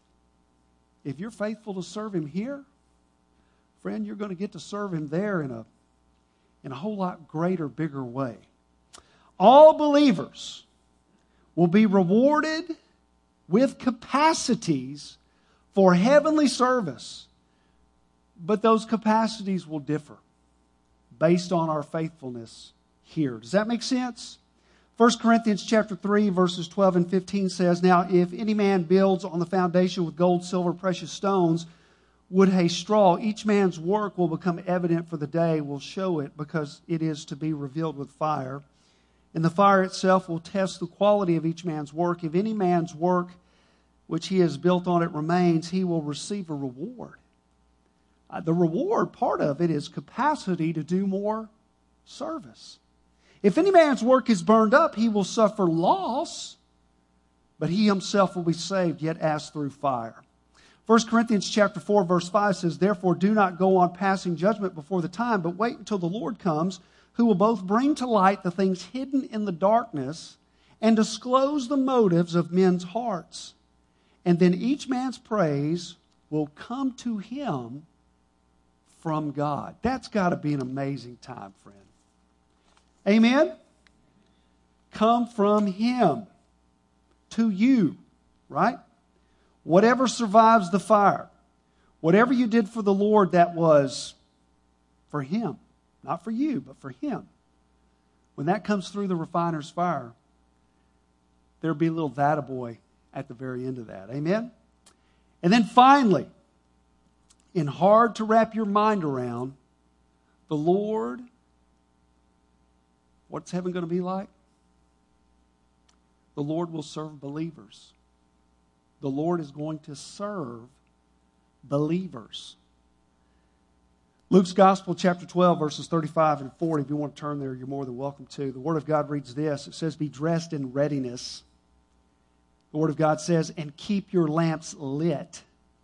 if you're faithful to serve Him here, friend, you're going to get to serve Him there in a whole lot greater, bigger way. All believers will be rewarded with capacities for heavenly service, but those capacities will differ based on our faithfulness here. Does that make sense? 1 Corinthians chapter 3, verses 12 and 15 says, now if any man builds on the foundation with gold, silver, precious stones, wood, hay, straw, each man's work will become evident, for the day will show it, because it is to be revealed with fire. And the fire itself will test the quality of each man's work. If any man's work which he has built on it remains, he will receive a reward. The reward, part of it, is capacity to do more service. If any man's work is burned up, he will suffer loss, but he himself will be saved, yet as through fire. 1 Corinthians chapter 4, verse 5 says, therefore do not go on passing judgment before the time, but wait until the Lord comes, who will both bring to light the things hidden in the darkness and disclose the motives of men's hearts. And then each man's praise will come to him from God. That's got to be an amazing time, friend. Amen? Come from Him to you, right? Whatever survives the fire, whatever you did for the Lord, that was for Him. Not for you, but for Him. When that comes through the refiner's fire, there'll be a little that-a-boy at the very end of that. Amen? And then finally, and hard to wrap your mind around, the Lord, what's heaven going to be like? The Lord will serve believers. The Lord is going to serve believers. Luke's Gospel, chapter 12, verses 35 and 40. If you want to turn there, you're more than welcome to. The Word of God reads this. It says, be dressed in readiness. The Word of God says, and keep your lamps lit.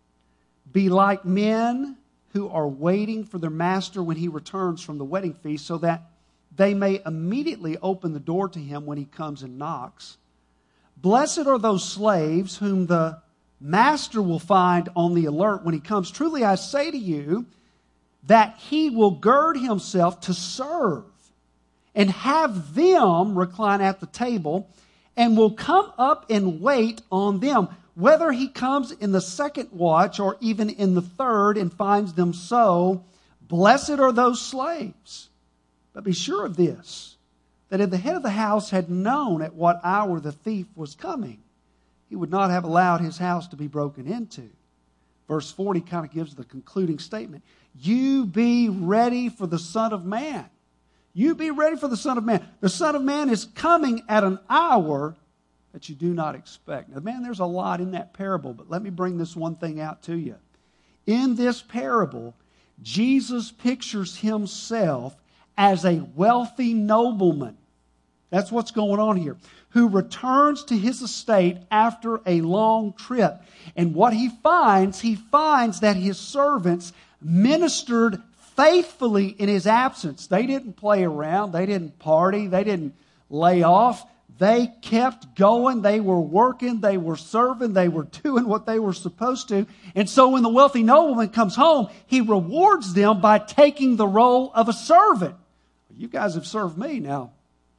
Be like men who are waiting for their master when he returns from the wedding feast, so that they may immediately open the door to him when he comes and knocks. Blessed are those slaves whom the master will find on the alert when he comes. Truly I say to you, that he will gird himself to serve and have them recline at the table and will come up and wait on them, whether he comes in the second watch or even in the third and finds them so. Blessed are those slaves. But be sure of this, that if the head of the house had known at what hour the thief was coming, he would not have allowed his house to be broken into. Verse 40 kind of gives the concluding statement. You be ready for the Son of Man. You be ready for the Son of Man. The Son of Man is coming at an hour that you do not expect. Now, man, there's a lot in that parable, but let me bring this one thing out to you. In this parable, Jesus pictures himself as a wealthy nobleman. That's what's going on here. Who returns to his estate after a long trip. And what he finds that his servants ministered faithfully in his absence. They didn't play around. They didn't party. They didn't lay off. They kept going. They were working. They were serving. They were doing what they were supposed to. And so when the wealthy nobleman comes home, he rewards them by taking the role of a servant. You guys have served me. Now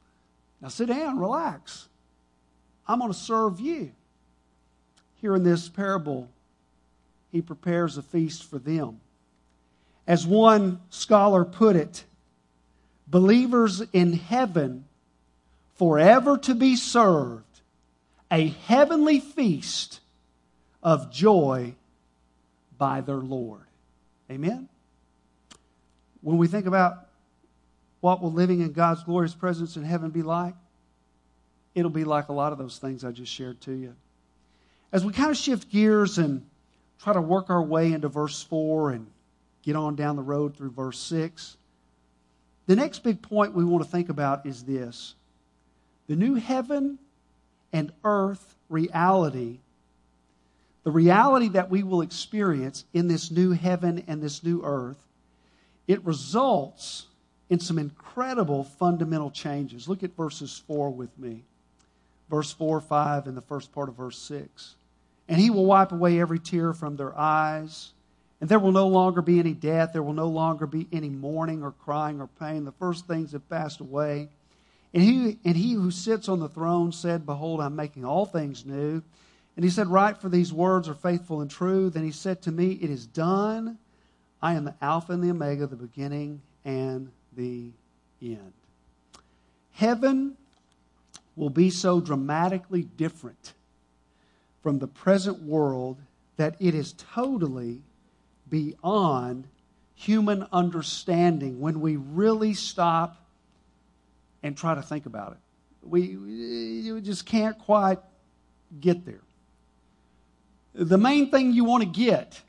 sit down, relax. I'm going to serve you. Here in this parable, he prepares a feast for them. As one scholar put it, believers in heaven forever to be served a heavenly feast of joy by their Lord. Amen? When we think about what will living in God's glorious presence in heaven be like, it'll be like a lot of those things I just shared to you. As we kind of shift gears and try to work our way into verse 4 and get on down the road through verse 6, the next big point we want to think about is this. The new heaven and earth reality, the reality that we will experience in this new heaven and this new earth, it results in some incredible fundamental changes. Look at verses 4 with me. Verse 4, 5, and the first part of verse 6. And he will wipe away every tear from their eyes, and there will no longer be any death. There will no longer be any mourning or crying or pain. The first things have passed away. And he who sits on the throne said, behold, I'm making all things new. And he said, write, for these words are faithful and true. Then he said to me, it is done. I am the Alpha and the Omega, the beginning and the end. Heaven will be so dramatically different from the present world that it is totally beyond human understanding when we really stop and try to think about it. We just can't quite get there. The main thing you want to get,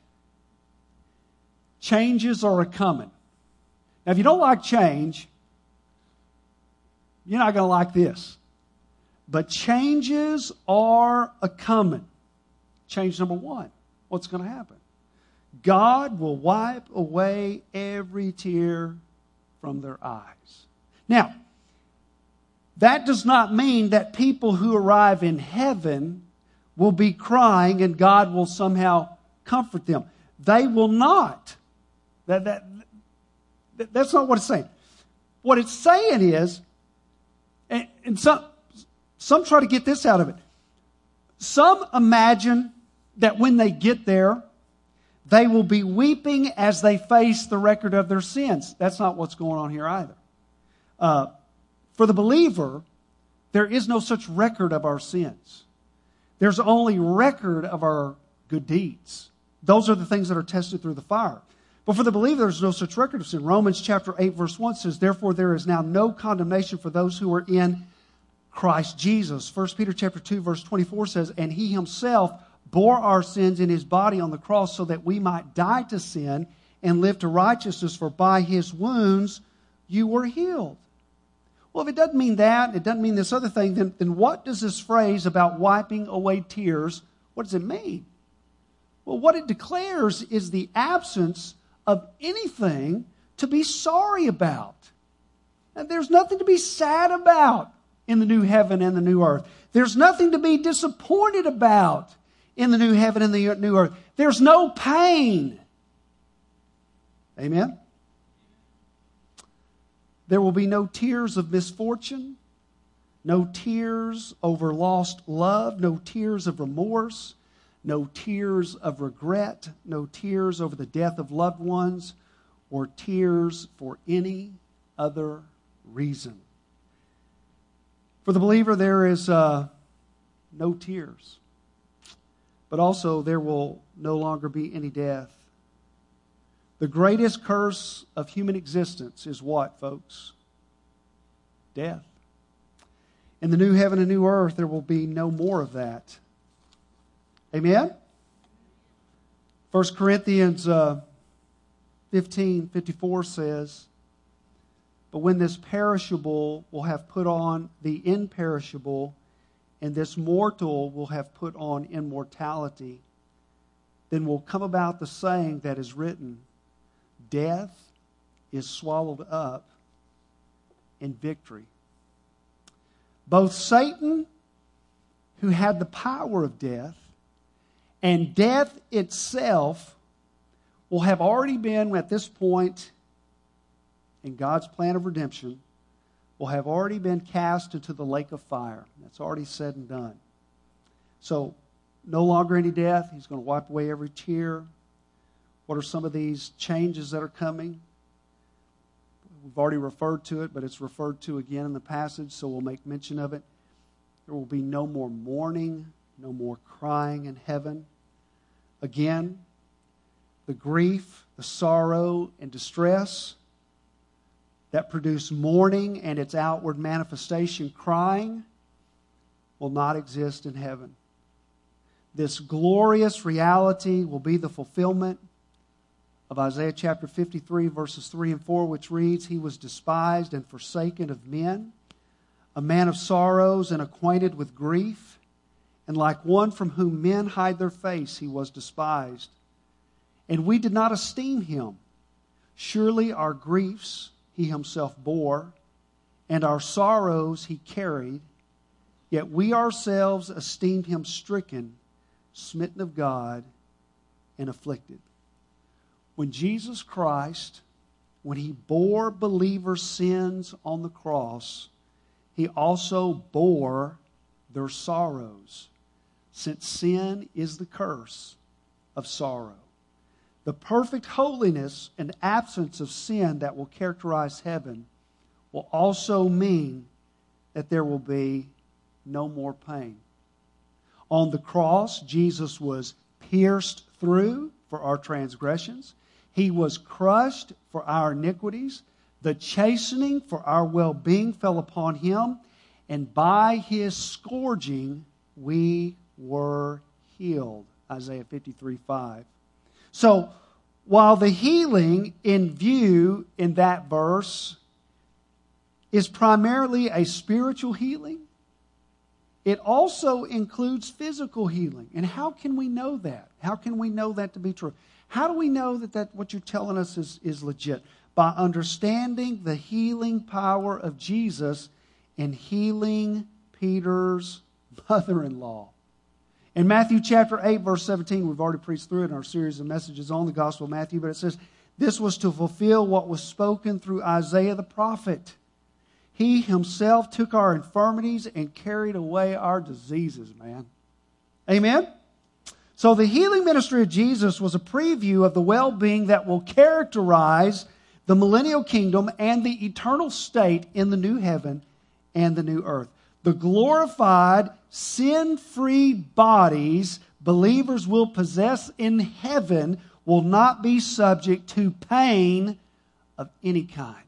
changes are a-coming. Now, if you don't like change, you're not going to like this. But changes are a-coming. Change number one. What's going to happen? God will wipe away every tear from their eyes. Now, that does not mean that people who arrive in heaven will be crying and God will somehow comfort them. They will not. That's not what it's saying. What it's saying is, and some try to get this out of it. Some imagine that when they get there, they will be weeping as they face the record of their sins. That's not what's going on here either. For the believer, there is no such record of our sins. There's only record of our good deeds. Those are the things that are tested through the fire. But for the believer, there's no such record of sin. Romans chapter 8, verse 1 says, therefore there is now no condemnation for those who are in Christ Jesus. 1 Peter chapter 2, verse 24 says, and he himself bore our sins in his body on the cross so that we might die to sin and live to righteousness, for by his wounds you were healed. Well, if it doesn't mean that, it doesn't mean this other thing, then what does this phrase about wiping away tears, what does it mean? Well, what it declares is the absence of anything to be sorry about. And there's nothing to be sad about in the new heaven and the new earth. There's nothing to be disappointed about in the new heaven and the new earth. There's no pain. Amen? There will be no tears of misfortune, no tears over lost love, no tears of remorse, no tears of regret, no tears over the death of loved ones, or tears for any other reason. For the believer, there is no tears. But also, there will no longer be any death. The greatest curse of human existence is what, folks? Death. In the new heaven and new earth, there will be no more of that. Amen? 1 Corinthians 15:54 says, "But when this perishable will have put on the imperishable, and this mortal will have put on immortality, then will come about the saying that is written, death is swallowed up in victory." Both Satan, who had the power of death, and death itself will have already been, at this point in God's plan of redemption, will have already been cast into the lake of fire. That's already said and done. So, no longer any death. He's going to wipe away every tear. What are some of these changes that are coming? We've already referred to it, but it's referred to again in the passage, so we'll make mention of it. There will be no more mourning, no more crying in heaven. Again, the grief, the sorrow, and distress that produce mourning and its outward manifestation, crying, will not exist in heaven. This glorious reality will be the fulfillment of Isaiah chapter 53, verses 3 and 4, which reads, "He was despised and forsaken of men, a man of sorrows and acquainted with grief, and like one from whom men hide their face, he was despised. And we did not esteem him. Surely our griefs he himself bore, and our sorrows he carried. Yet we ourselves esteemed him stricken, smitten of God, and afflicted." When Jesus Christ, when he bore believers' sins on the cross, he also bore their sorrows, since sin is the curse of sorrow. The perfect holiness and absence of sin that will characterize heaven will also mean that there will be no more pain. On the cross, Jesus was pierced through for our transgressions. He was crushed for our iniquities. The chastening for our well-being fell upon him. And by his scourging, we were healed. Isaiah 53:5. So, while the healing in view in that verse is primarily a spiritual healing, it also includes physical healing. And how can we know that? How can we know that to be true? How do we know that what you're telling us is legit? By understanding the healing power of Jesus in healing Peter's mother-in-law. In Matthew chapter 8, verse 17, we've already preached through it in our series of messages on the Gospel of Matthew, but it says, "This was to fulfill what was spoken through Isaiah the prophet. He himself took our infirmities and carried away our diseases," man. Amen? So the healing ministry of Jesus was a preview of the well-being that will characterize the millennial kingdom and the eternal state in the new heaven and the new earth. The glorified, sin-free bodies believers will possess in heaven will not be subject to pain of any kind.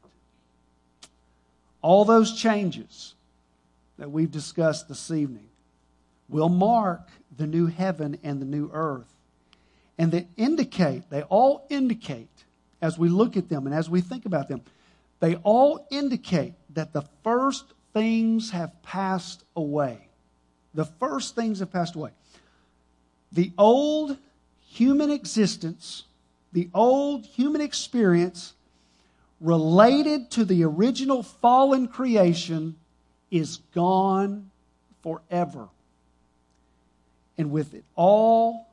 All those changes that we've discussed this evening will mark the new heaven and the new earth. And they all indicate as we look at them and as we think about them, they all indicate that the first things have passed away. The first things have passed away. The old human existence, the old human experience related to the original fallen creation is gone forever. And with it all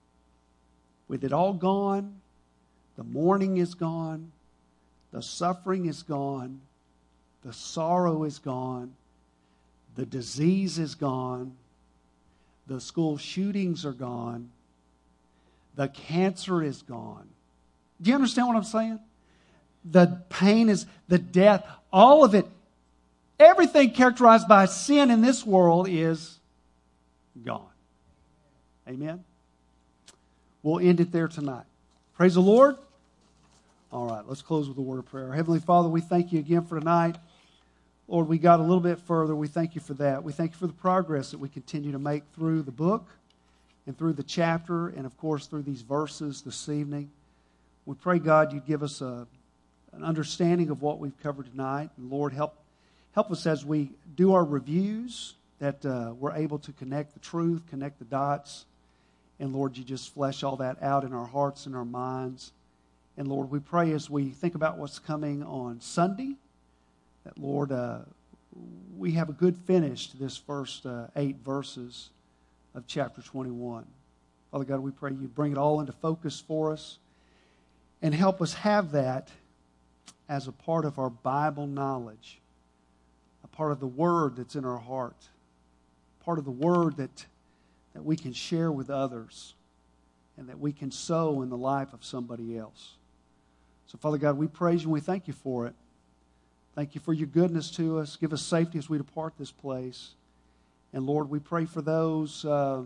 gone, the mourning is gone, the suffering is gone, the sorrow is gone, the disease is gone, the school shootings are gone, the cancer is gone. Do you understand what I'm saying? The pain is, the death, all of it, everything characterized by sin in this world is gone. Amen? We'll end it there tonight. Praise the Lord. All right, let's close with a word of prayer. Heavenly Father, we thank you again for tonight. Lord, we got a little bit further. We thank you for that. We thank you for the progress that we continue to make through the book and through the chapter and, of course, through these verses this evening. We pray, God, you'd give us an understanding of what we've covered tonight. And, Lord, help us as we do our reviews that we're able to connect the truth, connect the dots. And, Lord, you just flesh all that out in our hearts and our minds. And, Lord, we pray as we think about what's coming on Sunday, that, Lord, we have a good finish to this first 8 verses of chapter 21. Father God, we pray you bring it all into focus for us and help us have that as a part of our Bible knowledge, a part of the Word that's in our heart, part of the Word that we can share with others and that we can sow in the life of somebody else. So, Father God, we praise you and we thank you for it. Thank you for your goodness to us. Give us safety as we depart this place. And Lord, we pray for those.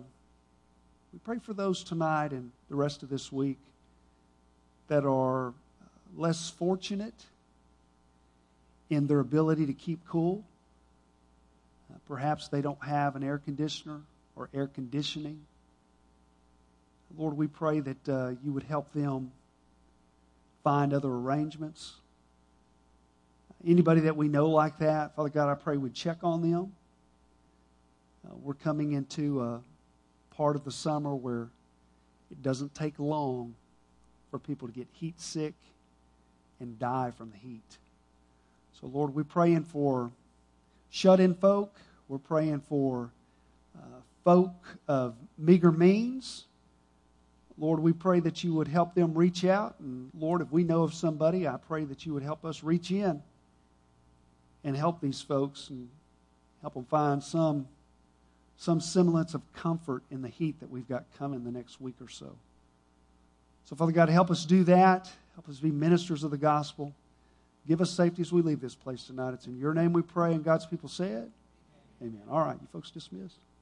We pray for those tonight and the rest of this week that are less fortunate in their ability to keep cool. Perhaps they don't have an air conditioner or air conditioning. Lord, we pray that you would help them find other arrangements. Anybody that we know like that, Father God, I pray we'd check on them. We're coming into a part of the summer where it doesn't take long for people to get heat sick and die from the heat. So, Lord, we're praying for shut-in folk. We're praying for folk of meager means. Lord, we pray that you would help them reach out. And, Lord, if we know of somebody, I pray that you would help us reach in and help these folks and help them find some semblance of comfort in the heat that we've got coming the next week or so. So, Father God, help us do that. Help us be ministers of the gospel. Give us safety as we leave this place tonight. It's in your name we pray, and God's people say it. Amen. All right, you folks dismissed.